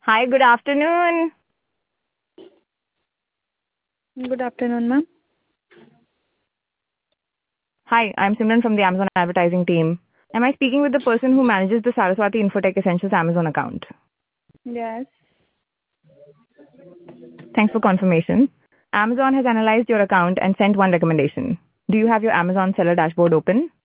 Hi, good afternoon. Good afternoon, ma'am. Hi, I'm Simran from the Amazon advertising team. Am I speaking with the person who manages the Saraswati Infotech Essentials Amazon account? Yes. Thanks for confirmation. Amazon has analyzed your account and sent one recommendation. Do you have your Amazon seller dashboard open?